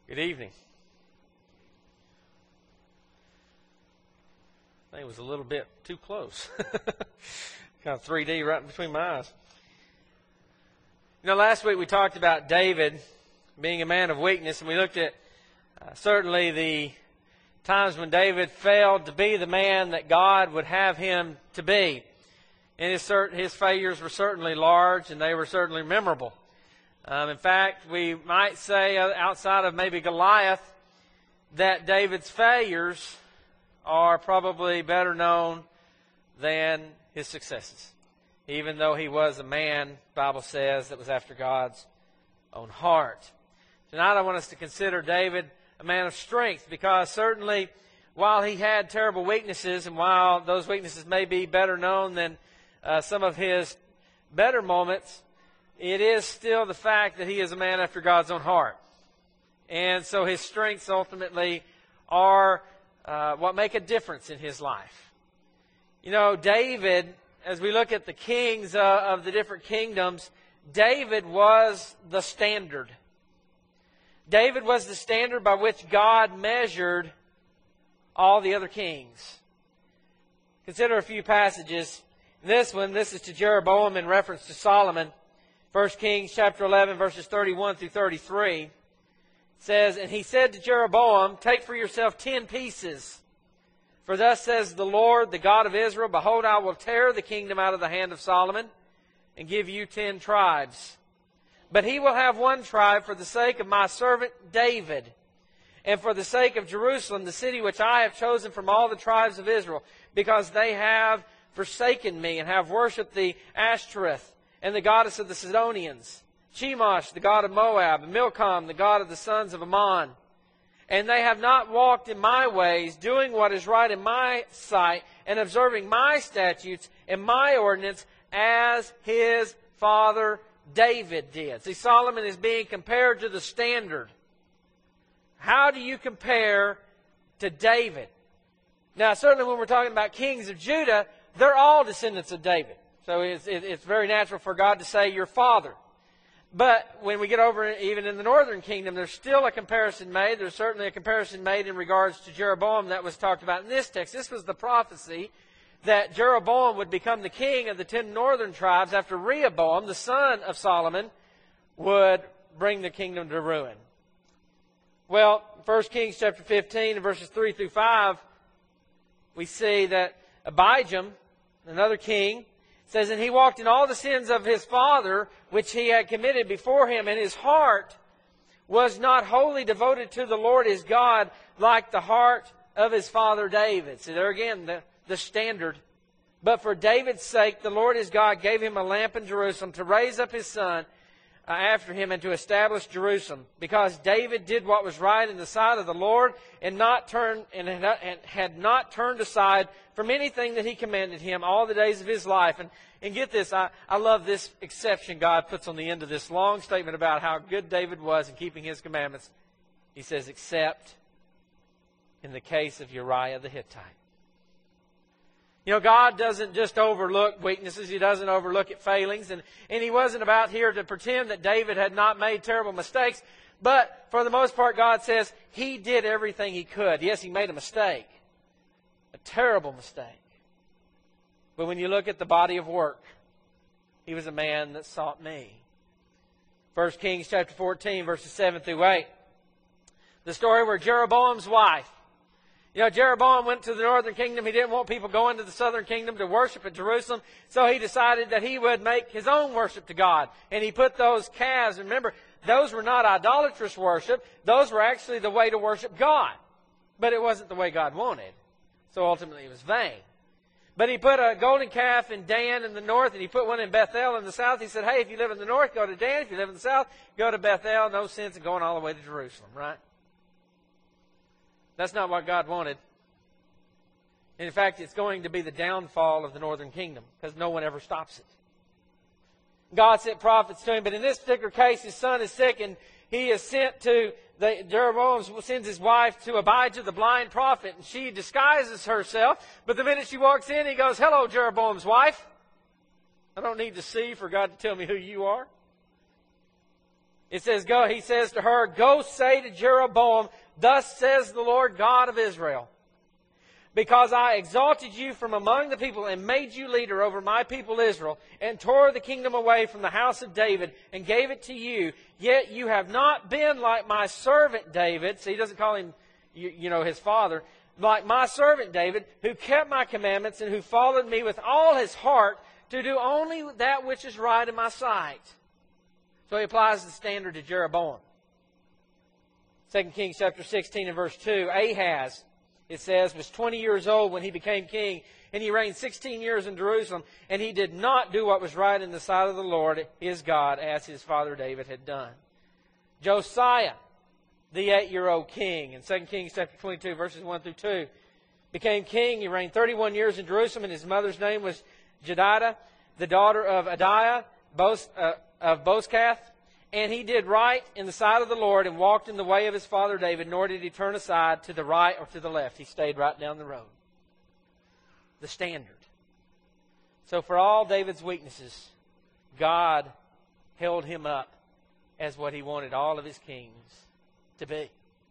Good evening. I think it was a little bit too close. Kind of 3D right between my eyes. Last week we talked about David being a man of weakness, and we looked at certainly the times when David failed to be the man that God would have him to be. And his failures were certainly large, and they were certainly memorable. In fact, we might say, outside of maybe Goliath, that David's failures are probably better known than his successes. Even though he was a man, the Bible says, that was after God's own heart. Tonight I want us to consider David a man of strength, because certainly while he had terrible weaknesses, and while those weaknesses may be better known than some of his better moments, it is still the fact that he is a man after God's own heart. And so his strengths ultimately are what make a difference in his life. David, as we look at the kings of the different kingdoms, David was the standard. David was the standard by which God measured all the other kings. Consider a few passages. This is to Jeroboam in reference to Solomon. 1 Kings chapter 11, verses 31 through 33. It says, "And he said to Jeroboam, Take for yourself 10 pieces. For thus says the Lord, the God of Israel, Behold, I will tear the kingdom out of the hand of Solomon, and give you 10 tribes. But he will have 1 tribe for the sake of my servant David, and for the sake of Jerusalem, the city which I have chosen from all the tribes of Israel, because they have forsaken me, and have worshipped the Ashtoreth, and the goddess of the Sidonians, Chemosh, the god of Moab, and Milcom, the god of the sons of Ammon. And they have not walked in my ways, doing what is right in my sight, and observing my statutes and my ordinance, as his father David did." See, Solomon is being compared to the standard. How do you compare to David? Now, certainly when we're talking about kings of Judah, they're all descendants of David. So it's very natural for God to say your father. But when we get over even in the northern kingdom, there's still a comparison made. There's certainly a comparison made in regards to Jeroboam that was talked about in this text. This was the prophecy that Jeroboam would become the king of the 10 northern tribes after Rehoboam, the son of Solomon, would bring the kingdom to ruin. Well, 1 Kings chapter 15 and verses 3 through 5, we see that Abijam, another king, says, "And he walked in all the sins of his father, which he had committed before him, and his heart was not wholly devoted to the Lord his God, like the heart of his father David." See, there again, the standard. "But for David's sake, the Lord his God gave him a lamp in Jerusalem to raise up his son after him and to establish Jerusalem, because David did what was right in the sight of the Lord, and had not turned aside from anything that he commanded him all the days of his life." And get this, I love this exception God puts on the end of this long statement about how good David was in keeping his commandments. He says, "Except in the case of Uriah the Hittite." God doesn't just overlook weaknesses. He doesn't overlook failings. And he wasn't about here to pretend that David had not made terrible mistakes. But for the most part, God says he did everything he could. Yes, he made a mistake. A terrible mistake. But when you look at the body of work, he was a man that sought me. 1 Kings chapter 14, verses 7 through 8. The story where Jeroboam's wife, Jeroboam went to the northern kingdom. He didn't want people going to the southern kingdom to worship at Jerusalem. So he decided that he would make his own worship to God. And he put those calves, and remember, those were not idolatrous worship. Those were actually the way to worship God. But it wasn't the way God wanted. So ultimately it was vain. But he put a golden calf in Dan in the north, and he put one in Bethel in the south. He said, "Hey, if you live in the north, go to Dan. If you live in the south, go to Bethel." No sense in going all the way to Jerusalem, right? That's not what God wanted. And in fact, it's going to be the downfall of the northern kingdom, because no one ever stops it. God sent prophets to him, but in this particular case, his son is sick, and he is sent to Jeroboam sends his wife to Abijah, the blind prophet, and she disguises herself. But the minute she walks in, he goes, "Hello, Jeroboam's wife. I don't need to see for God to tell me who you are." It says, "Go." He says to her, "Go say to Jeroboam, thus says the Lord God of Israel, because I exalted you from among the people and made you leader over my people Israel, and tore the kingdom away from the house of David and gave it to you. Yet you have not been like my servant David." See, he doesn't call him, his father. "Like my servant David, who kept my commandments and who followed me with all his heart to do only that which is right in my sight." So he applies the standard to Jeroboam. 2 Kings chapter 16 and verse 2. Ahaz, it says, was 20 years old when he became king, and he reigned 16 years in Jerusalem, and he did not do what was right in the sight of the Lord his God, as his father David had done. Josiah, the 8-year-old king, in 2 Kings chapter 22, verses 1 through 2, became king. He reigned 31 years in Jerusalem, and his mother's name was Jedidah, the daughter of Adiah of Bozkath. And he did right in the sight of the Lord and walked in the way of his father David, nor did he turn aside to the right or to the left. He stayed right down the road. The standard. So for all David's weaknesses, God held him up as what he wanted all of his kings to be.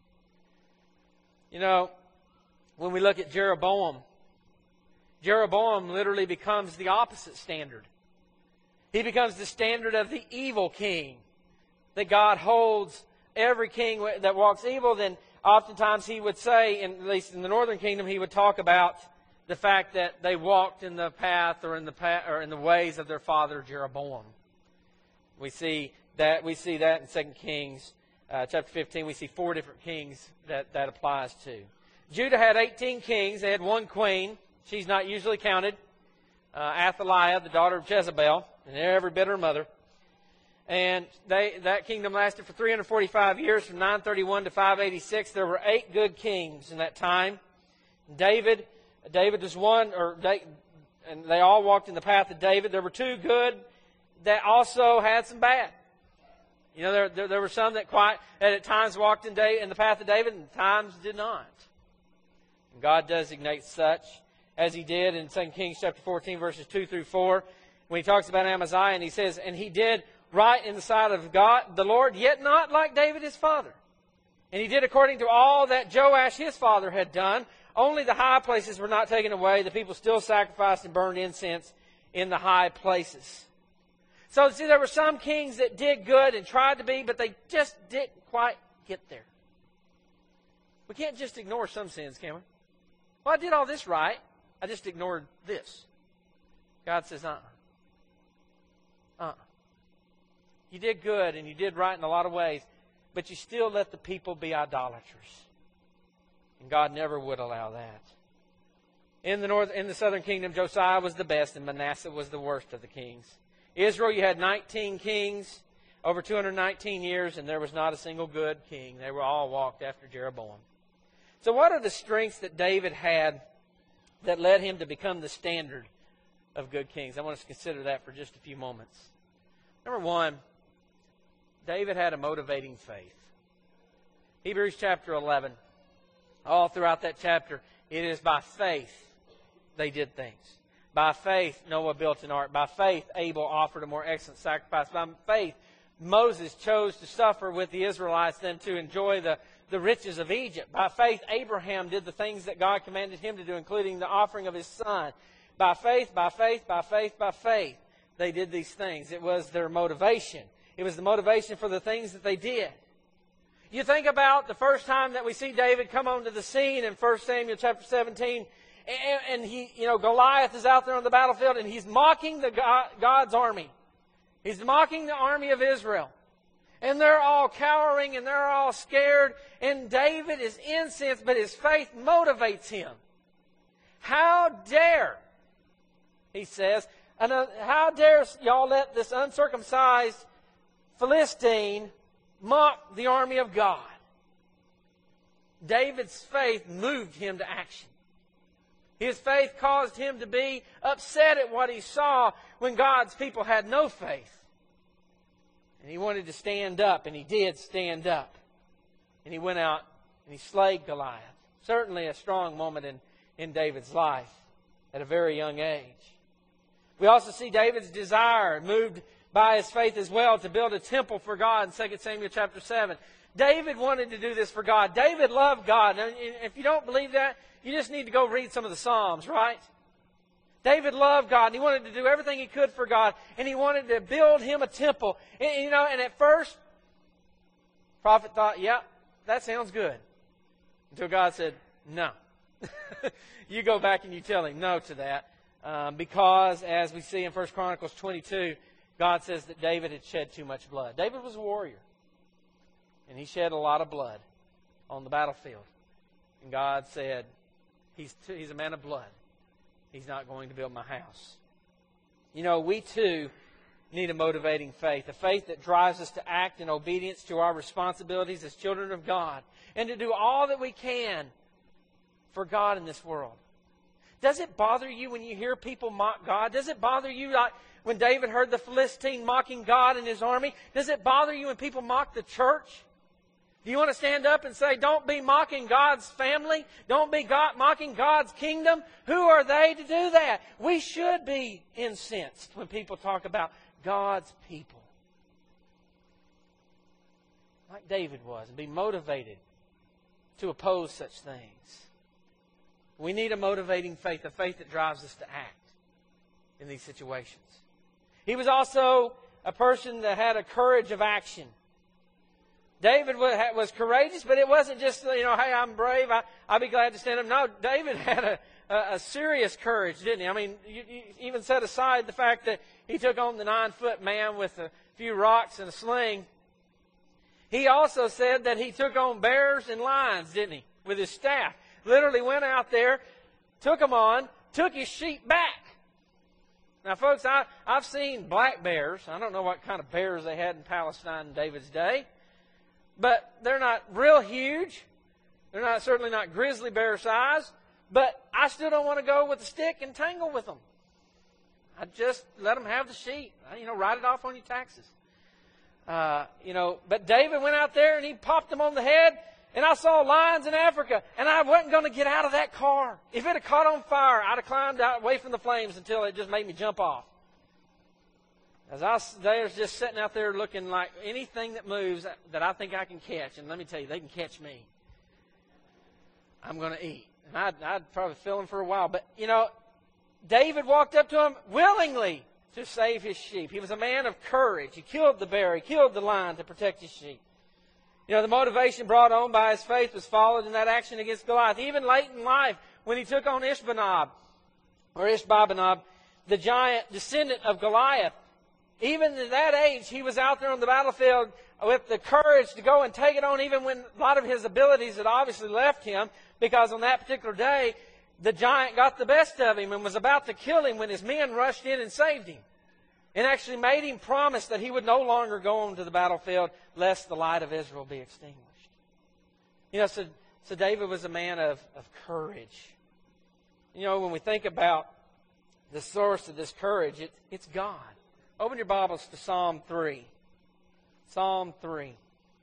When we look at Jeroboam, Jeroboam literally becomes the opposite standard. He becomes the standard of the evil king. That God holds every king that walks evil. Then oftentimes he would say, at least in the northern kingdom, he would talk about the fact that they walked in the path or in the ways of their father Jeroboam. We see that in 2 Kings chapter 15. We see 4 different kings that applies to. Judah had 18 kings. They had 1 queen. She's not usually counted. Athaliah, the daughter of Jezebel, and every bit her mother. And that kingdom lasted for 345 years, from 931 to 586. There were 8 good kings in that time. David was one, and they all walked in the path of David. There were 2 good that also had some bad. There were some that at times walked in the path of David, and at times did not. And God designates such, as he did in 2 Kings chapter 14, verses 2 through 4, when he talks about Amaziah, and he says, "And he did right in the sight of God, the Lord, yet not like David his father. And he did according to all that Joash his father had done. Only the high places were not taken away. The people still sacrificed and burned incense in the high places." So, see, there were some kings that did good and tried to be, but they just didn't quite get there. We can't just ignore some sins, can we? Well, I did all this right. I just ignored this. God says, You did good and you did right in a lot of ways, but you still let the people be idolaters. And God never would allow that. In the southern kingdom, Josiah was the best and Manasseh was the worst of the kings. Israel, you had 19 kings over 219 years, and there was not a single good king. They were all walked after Jeroboam. So what are the strengths that David had that led him to become the standard of good kings? I want us to consider that for just a few moments. Number 1, David had a motivating faith. Hebrews chapter 11. All throughout that chapter, it is by faith they did things. By faith, Noah built an ark. By faith, Abel offered a more excellent sacrifice. By faith, Moses chose to suffer with the Israelites than to enjoy the riches of Egypt. By faith, Abraham did the things that God commanded him to do, including the offering of his son. By faith, by faith, by faith, by faith, they did these things. It was their motivation. It was the motivation for the things that they did. You think about the first time that we see David come onto the scene in 1 Samuel chapter 17, and Goliath is out there on the battlefield, and he's mocking God's army. He's mocking the army of Israel. And they're all cowering, and they're all scared, and David is incensed, but his faith motivates him. How dare, he says, how dare y'all let this uncircumcised Philistine mock the army of God? David's faith moved him to action. His faith caused him to be upset at what he saw when God's people had no faith. And he wanted to stand up, and he did stand up. And he went out and he slayed Goliath. Certainly a strong moment in David's life at a very young age. We also see David's desire moved by his faith as well to build a temple for God in 2 Samuel chapter 7. David wanted to do this for God. David loved God. And if you don't believe that, you just need to go read some of the Psalms, right? David loved God, and he wanted to do everything he could for God, and he wanted to build him a temple. And at first, the prophet thought, yeah, that sounds good. Until God said, no. You go back and you tell him no to that. Because, as we see in 1 Chronicles 22, God says that David had shed too much blood. David was a warrior. And he shed a lot of blood on the battlefield. And God said, he's a man of blood. He's not going to build my house. We too need a motivating faith. A faith that drives us to act in obedience to our responsibilities as children of God. And to do all that we can for God in this world. Does it bother you when you hear people mock God? Does it bother you like when David heard the Philistine mocking God and his army? Does it bother you when people mock the church? Do you want to stand up and say, don't be mocking God's family? Don't be mocking God's kingdom? Who are they to do that? We should be incensed when people talk about God's people. Like David was, and be motivated to oppose such things. We need a motivating faith, a faith that drives us to act in these situations. He was also a person that had a courage of action. David was courageous, but it wasn't just, hey, I'm brave, I'll be glad to stand up. No, David had a serious courage, didn't he? I mean, you even set aside the fact that he took on the 9-foot man with a few rocks and a sling. He also said that he took on bears and lions, didn't he, with his staff. Literally went out there, took them on, took his sheep back. Now, folks, I've seen black bears. I don't know what kind of bears they had in Palestine in David's day. But they're not real huge. They're certainly not grizzly bear size. But I still don't want to go with a stick and tangle with them. I just let them have the sheep. Write it off on your taxes. But David went out there and he popped them on the head. And I saw lions in Africa. And I wasn't going to get out of that car. If it had caught on fire, I'd have climbed out away from the flames until it just made me jump off. They was just sitting out there looking like anything that moves that I think I can catch. And let me tell you, they can catch me. I'm going to eat. And I'd probably fill them for a while. But, David walked up to him willingly to save his sheep. He was a man of courage. He killed the bear. He killed the lion to protect his sheep. The motivation brought on by his faith was followed in that action against Goliath. Even late in life, when he took on Ishbosheth, the giant descendant of Goliath, even at that age, he was out there on the battlefield with the courage to go and take it on, even when a lot of his abilities had obviously left him, because on that particular day, the giant got the best of him and was about to kill him when his men rushed in and saved him. And actually made him promise that he would no longer go on to the battlefield lest the light of Israel be extinguished. So David was a man of courage. When we think about the source of this courage, it's God. Open your Bibles to Psalm 3. Psalm 3.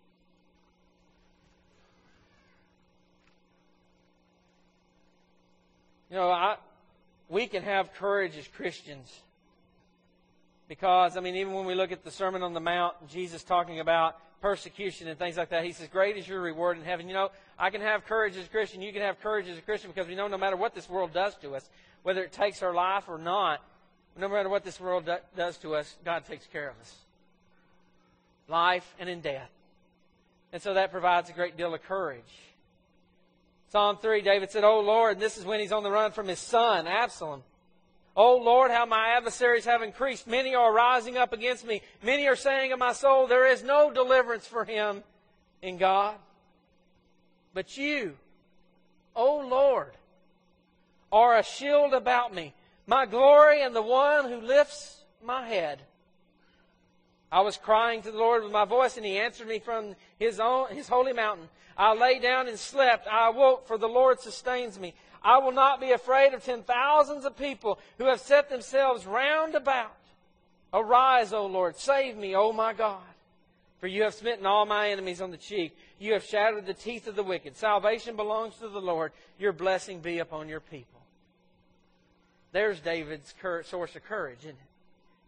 We can have courage as Christians. Because, even when we look at the Sermon on the Mount, Jesus talking about persecution and things like that, he says, great is your reward in heaven. I can have courage as a Christian. You can have courage as a Christian because we know no matter what this world does to us, whether it takes our life or not, no matter what this world does to us, God takes care of us. Life and in death. And so that provides a great deal of courage. Psalm 3, David said, O Lord, and this is when he's on the run from his son, Absalom. O Lord, how my adversaries have increased. Many are rising up against me. Many are saying of my soul, there is no deliverance for him in God. But you, O Lord, are a shield about me, my glory and the one who lifts my head. I was crying to the Lord with my voice, and he answered me from his holy mountain. I lay down and slept. I awoke, for the Lord sustains me. I will not be afraid of 10,000s of people who have set themselves round about. Arise, O Lord, save me, O my God. For you have smitten all my enemies on the cheek. You have shattered the teeth of the wicked. Salvation belongs to the Lord. Your blessing be upon your people. There's David's source of courage, isn't it?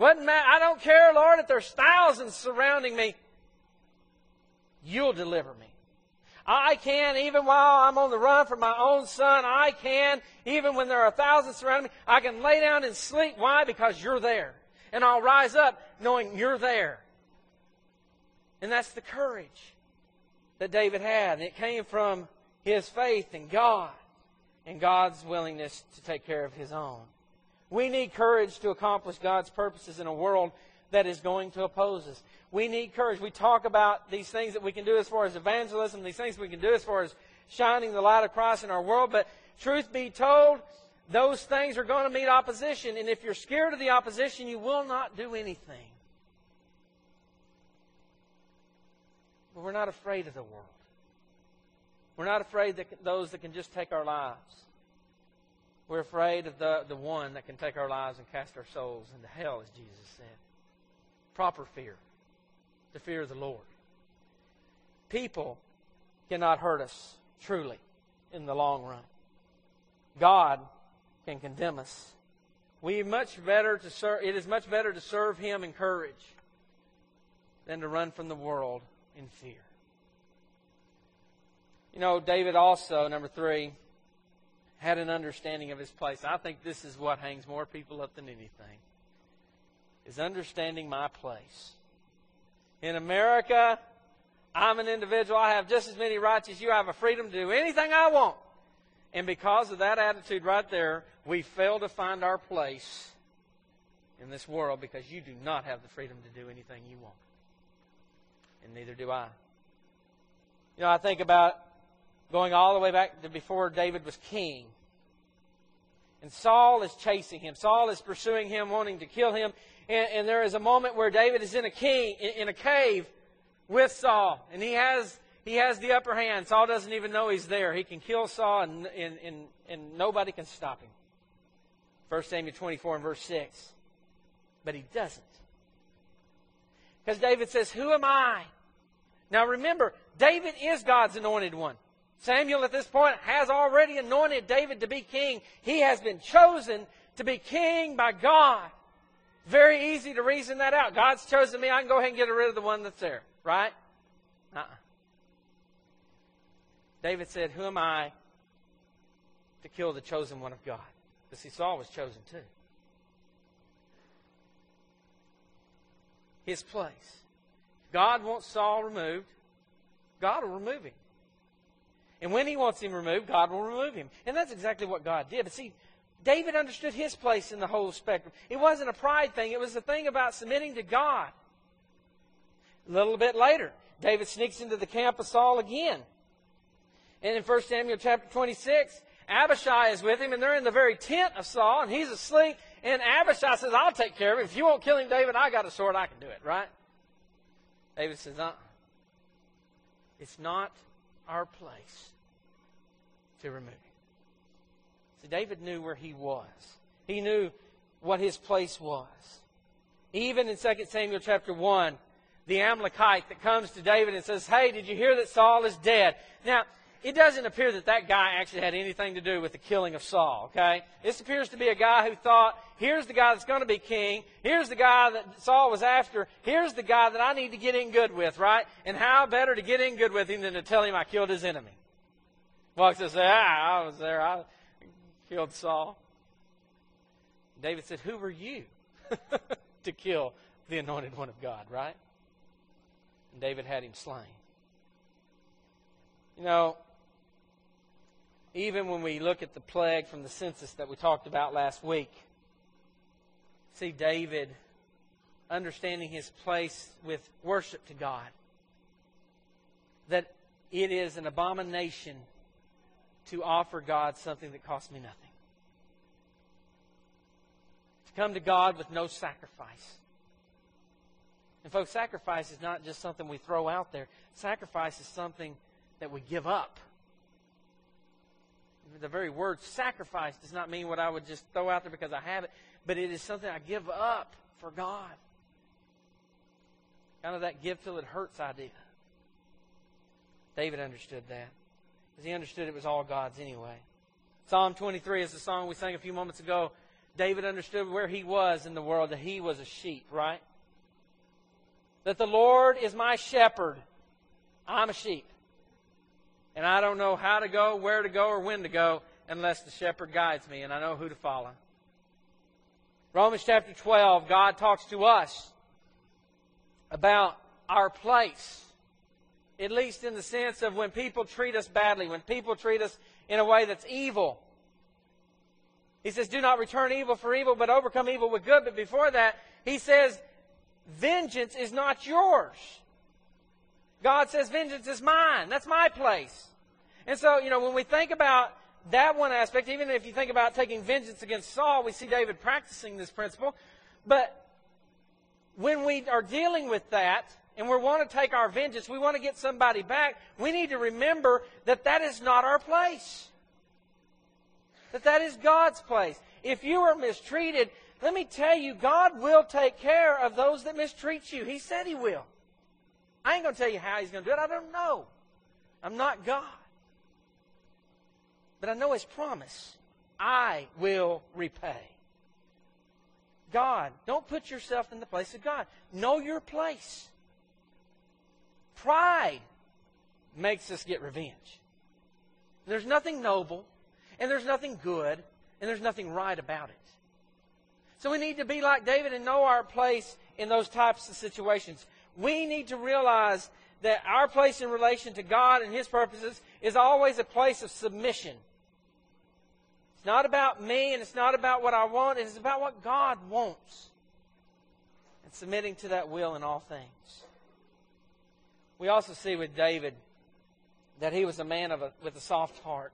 I don't care, Lord, if there's thousands surrounding me. You'll deliver me. I can, even while I'm on the run from my own son, I can, even when there are thousands surrounding me, I can lay down and sleep. Why? Because you're there. And I'll rise up knowing you're there. And that's the courage that David had. And it came from his faith in God and God's willingness to take care of his own. We need courage to accomplish God's purposes in a world that is going to oppose us. We need courage. We talk about these things that we can do as far as evangelism, these things we can do as far as shining the light of Christ in our world. But truth be told, those things are going to meet opposition. And if you're scared of the opposition, you will not do anything. But we're not afraid of the world. We're not afraid of those that can just take our lives. We're afraid of the one that can take our lives and cast our souls into hell, as Jesus said. Proper fear. The fear of the Lord. People cannot hurt us truly in the long run. God can condemn us. It is much better to serve Him in courage than to run from the world in fear. You know, David also, number 3, had an understanding of his place. I think this is what hangs more people up than anything, is understanding my place. In America, I'm an individual. I have just as many rights as you. I have a freedom to do anything I want. And because of that attitude right there, we fail to find our place in this world because you do not have the freedom to do anything you want. And neither do I. You know, I think about going all the way back to before David was king. And Saul is chasing him. Saul is pursuing him, wanting to kill him. And there is a moment where David is in a cave with Saul. And he has the upper hand. Saul doesn't even know he's there. He can kill Saul and nobody can stop him. 1 Samuel 24 and verse 6. But he doesn't. Because David says, who am I? Now remember, David is God's anointed one. Samuel at this point has already anointed David to be king. He has been chosen to be king by God. Very easy to reason that out. God's chosen me. I can go ahead and get rid of the one that's there. Right? David said, who am I to kill the chosen one of God? Because see, Saul was chosen too. His place. God wants Saul removed. God will remove him. And when He wants him removed, God will remove him. And that's exactly what God did. But see, David understood his place in the whole spectrum. It wasn't a pride thing. It was a thing about submitting to God. A little bit later, David sneaks into the camp of Saul again. And in 1 Samuel chapter 26, Abishai is with him, and they're in the very tent of Saul, and he's asleep. And Abishai says, I'll take care of him. If you won't kill him, David, I got a sword. I can do it, right? David says, it's not our place to remove him. See, David knew where he was. He knew what his place was. Even in 2 Samuel chapter 1, the Amalekite that comes to David and says, hey, did you hear that Saul is dead? Now, it doesn't appear that that guy actually had anything to do with the killing of Saul, okay? This appears to be a guy who thought, here's the guy that's going to be king. Here's the guy that Saul was after. Here's the guy that I need to get in good with, right? And how better to get in good with him than to tell him I killed his enemy? Walks and says, I was there. I killed Saul. David said, who were you to kill the anointed one of God, right? And David had him slain. You know, even when we look at the plague from the census that we talked about last week, see David understanding his place with worship to God. That it is an abomination to offer God something that costs me nothing. To come to God with no sacrifice. And folks, sacrifice is not just something we throw out there. Sacrifice is something that we give up. The very word sacrifice does not mean what I would just throw out there because I have it, but it is something I give up for God. Kind of that give till it hurts idea. David understood that because he understood it was all God's anyway. Psalm 23 is the song we sang a few moments ago. David understood where he was in the world, that he was a sheep, right? That the Lord is my shepherd. I'm a sheep. And I don't know how to go, where to go, or when to go unless the shepherd guides me and I know who to follow. Romans chapter 12, God talks to us about our place. At least in the sense of when people treat us badly, when people treat us in a way that's evil. He says, do not return evil for evil, but overcome evil with good. But before that, He says, vengeance is not yours. God says, vengeance is mine. That's my place. And so, when we think about that one aspect, even if you think about taking vengeance against Saul, we see David practicing this principle. But when we are dealing with that, and we want to take our vengeance, we want to get somebody back, we need to remember that that is not our place. That is God's place. If you are mistreated, let me tell you, God will take care of those that mistreat you. He said He will. I ain't going to tell you how He's going to do it. I don't know. I'm not God. But I know His promise. I will repay. God, don't put yourself in the place of God. Know your place. Pride makes us get revenge. There's nothing noble, and there's nothing good, and there's nothing right about it. So we need to be like David and know our place in those types of situations. We need to realize that our place in relation to God and His purposes is always a place of submission. It's not about me, and it's not about what I want. It's about what God wants. And submitting to that will in all things. We also see with David that he was a man with a soft heart.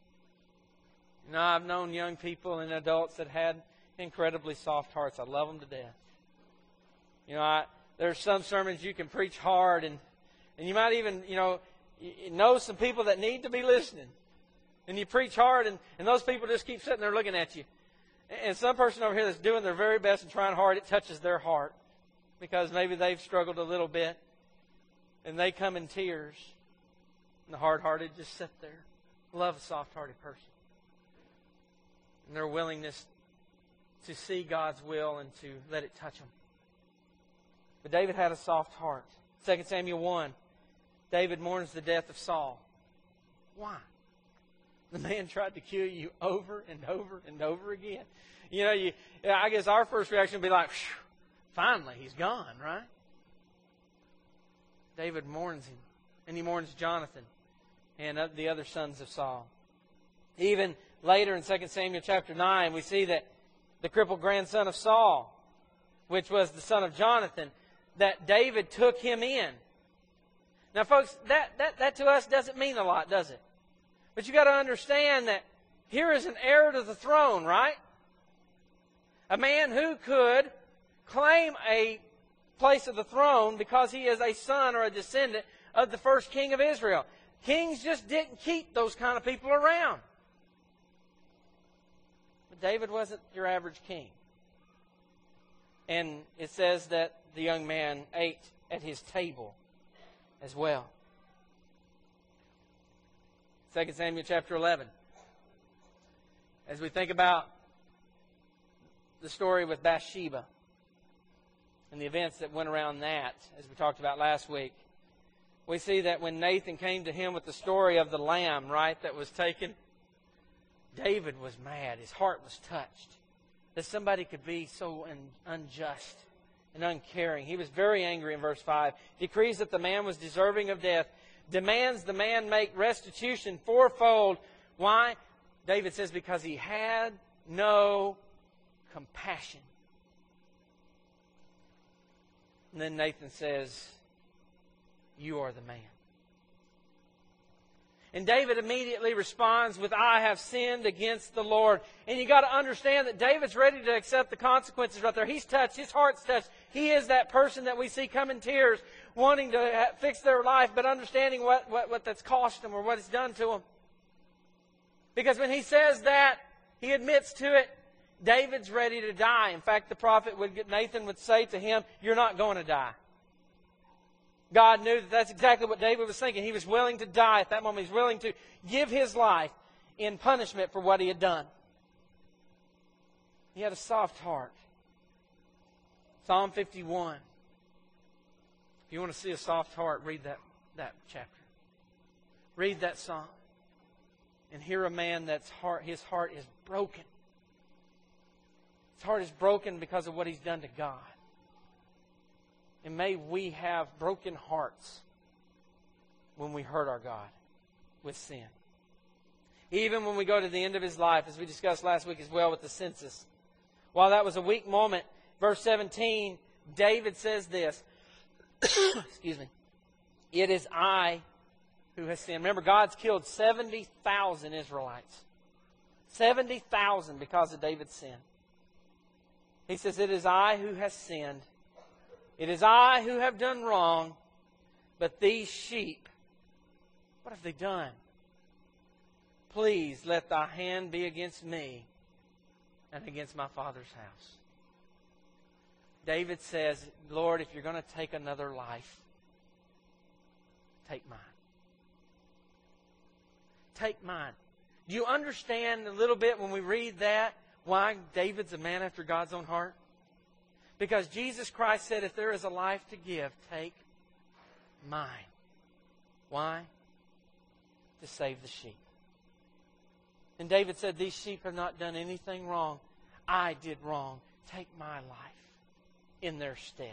I've known young people and adults that had incredibly soft hearts. I love them to death. There's some sermons you can preach hard, and you might even, know some people that need to be listening. And you preach hard, and those people just keep sitting there looking at you. And some person over here that's doing their very best and trying hard, it touches their heart. Because maybe they've struggled a little bit. And they come in tears. And the hard-hearted just sit there. Love a soft-hearted person. And their willingness to see God's will and to let it touch them. But David had a soft heart. 2 Samuel 1, David mourns the death of Saul. Why? The man tried to kill you over and over and over again. I guess our first reaction would be like, finally, he's gone, right? David mourns him. And he mourns Jonathan and the other sons of Saul. Even later in 2 Samuel chapter 9, we see that the crippled grandson of Saul, which was the son of Jonathan, that David took him in. Now, folks, that to us doesn't mean a lot, does it? But you got to understand that here is an heir to the throne, right? A man who could claim a place of the throne because he is a son or a descendant of the first king of Israel. Kings just didn't keep those kind of people around. But David wasn't your average king. And it says that the young man ate at his table as well. 2 Samuel chapter 11. As we think about the story with Bathsheba and the events that went around that, as we talked about last week, we see that when Nathan came to him with the story of the lamb, right, that was taken, David was mad. His heart was touched that somebody could be so unjust and uncaring. He was very angry in verse 5. Decrees that the man was deserving of death. Demands the man make restitution fourfold. Why? David says because he had no compassion. And then Nathan says, you are the man. And David immediately responds with, I have sinned against the Lord. And you got to understand that David's ready to accept the consequences right there. He's touched. His heart's touched. He is that person that we see come in tears, wanting to fix their life, but understanding what that's cost them or what it's done to them. Because when he says that, he admits to it. David's ready to die. In fact, the prophet Nathan would say to him, you're not going to die. God knew that that's exactly what David was thinking. He was willing to die at that moment. He was willing to give his life in punishment for what he had done. He had a soft heart. Psalm 51. If you want to see a soft heart, read that chapter. Read that psalm. And hear a man his heart is broken. His heart is broken because of what he's done to God. And may we have broken hearts when we hurt our God with sin. Even when we go to the end of his life, as we discussed last week as well with the census. While that was a weak moment, verse 17, David says this. Excuse me. It is I who has sinned. Remember, God's killed 70,000 Israelites. 70,000 because of David's sin. He says, it is I who has sinned. It is I who have done wrong. But these sheep, what have they done? Please let thy hand be against me and against my father's house. David says, Lord, if you're going to take another life, take mine. Take mine. Do you understand a little bit when we read that why David's a man after God's own heart? Because Jesus Christ said, if there is a life to give, take mine. Why? To save the sheep. And David said, these sheep have not done anything wrong. I did wrong. Take my life in their stead.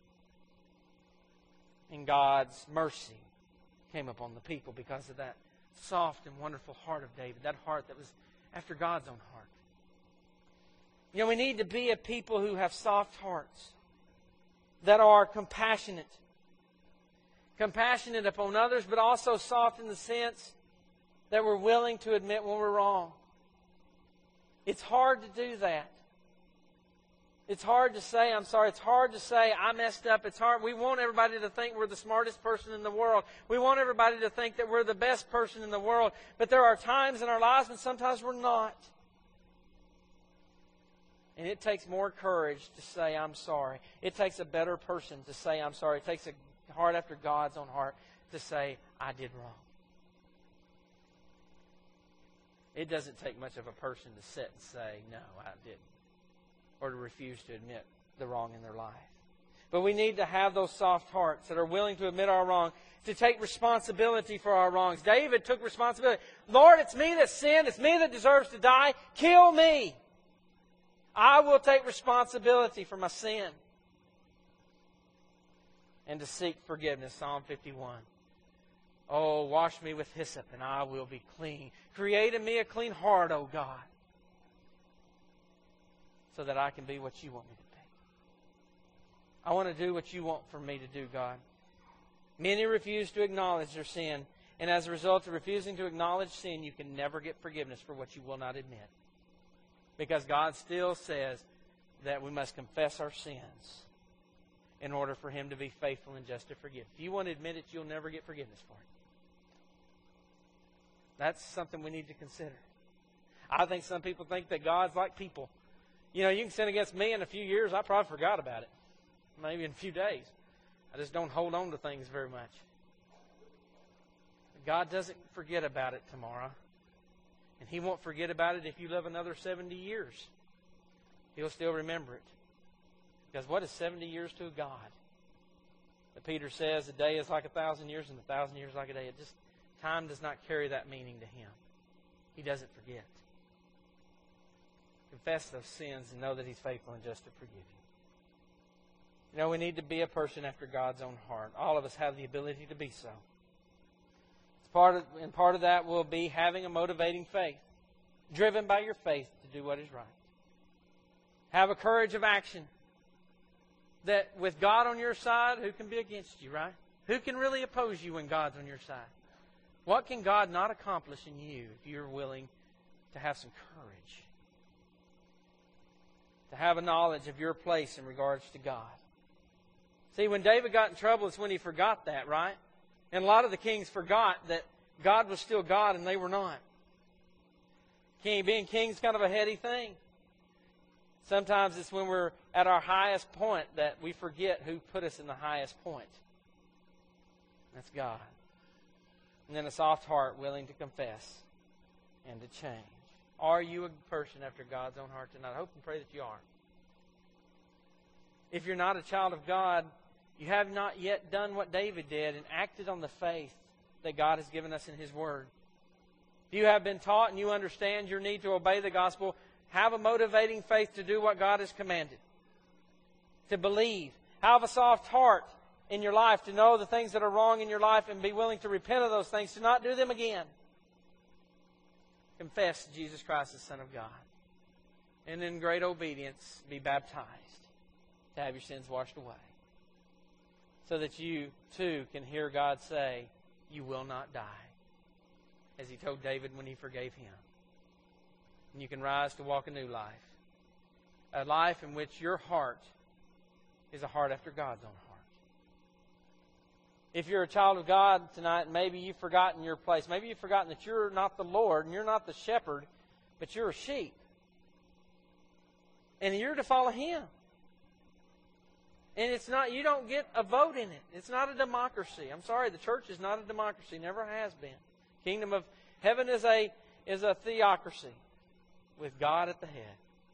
And God's mercy came upon the people because of that soft and wonderful heart of David. That heart that was after God's own heart. You know, we need to be a people who have soft hearts. That are compassionate. Compassionate upon others, but also soft in the sense that we're willing to admit when we're wrong. It's hard to do that. It's hard to say, I'm sorry. It's hard to say, I messed up. It's hard. We want everybody to think we're the smartest person in the world. We want everybody to think that we're the best person in the world. But there are times in our lives when sometimes we're not. And it takes more courage to say, I'm sorry. It takes a better person to say, I'm sorry. It takes a heart after God's own heart to say, I did wrong. It doesn't take much of a person to sit and say, no, I didn't. Or to refuse to admit the wrong in their life. But we need to have those soft hearts that are willing to admit our wrong, to take responsibility for our wrongs. David took responsibility. Lord, it's me that sinned. It's me that deserves to die. Kill me. I will take responsibility for my sin. And to seek forgiveness. Psalm 51. Oh, wash me with hyssop and I will be clean. Create in me a clean heart, O God. So that I can be what you want me to be. I want to do what you want for me to do, God. Many refuse to acknowledge their sin. And as a result of refusing to acknowledge sin, you can never get forgiveness for what you will not admit. Because God still says that we must confess our sins in order for Him to be faithful and just to forgive. If you won't admit it, you'll never get forgiveness for it. That's something we need to consider. I think some people think that God's like people. You know, you can sin against me in a few years, I probably forgot about it. Maybe in a few days. I just don't hold on to things very much. God doesn't forget about it tomorrow. And He won't forget about it if you live another 70 years. He'll still remember it. Because what is 70 years to a God? But Peter says a day is like 1,000 years and 1,000 years like a day. Time does not carry that meaning to Him. He doesn't forget. Confess those sins and know that He's faithful and just to forgive you. You know, we need to be a person after God's own heart. All of us have the ability to be so. Part of that will be having a motivating faith, driven by your faith to do what is right. Have a courage of action. That with God on your side, who can be against you, right? Who can really oppose you when God's on your side? What can God not accomplish in you if you're willing to have some courage? To have a knowledge of your place in regards to God. See, when David got in trouble, it's when he forgot that, right? And a lot of the kings forgot that God was still God and they were not. Being king is kind of a heady thing. Sometimes it's when we're at our highest point that we forget who put us in the highest point. That's God. And then a soft heart willing to confess and to change. Are you a person after God's own heart tonight? I hope and pray that you are. If you're not a child of God, you have not yet done what David did and acted on the faith that God has given us in His Word. If you have been taught and you understand your need to obey the gospel, have a motivating faith to do what God has commanded. To believe. Have a soft heart in your life to know the things that are wrong in your life and be willing to repent of those things, to not do them again. Confess Jesus Christ, the Son of God. And in great obedience, be baptized to have your sins washed away. So that you, too, can hear God say, you will not die. As He told David when He forgave him. And you can rise to walk a new life. A life in which your heart is a heart after God's own heart. If you're a child of God tonight, maybe you've forgotten your place. Maybe you've forgotten that you're not the Lord and you're not the shepherd, but you're a sheep. And you're to follow Him. And it's not, you don't get a vote in it. It's not a democracy. I'm sorry, the church is not a democracy. Never has been. Kingdom of heaven is a theocracy with God at the head.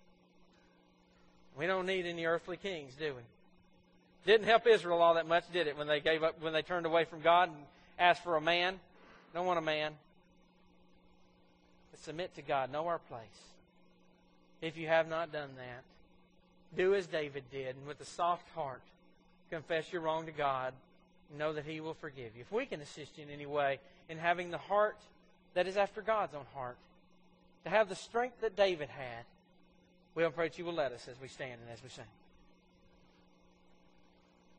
We don't need any earthly kings, do we? Didn't help Israel all that much, did it, when they gave up, when they turned away from God and asked for a man? Don't want a man. But submit to God. Know our place. If you have not done that, do as David did, and with a soft heart, confess your wrong to God, and know that He will forgive you. If we can assist you in any way in having the heart that is after God's own heart, to have the strength that David had, we pray that you will let us as we stand and as we sing.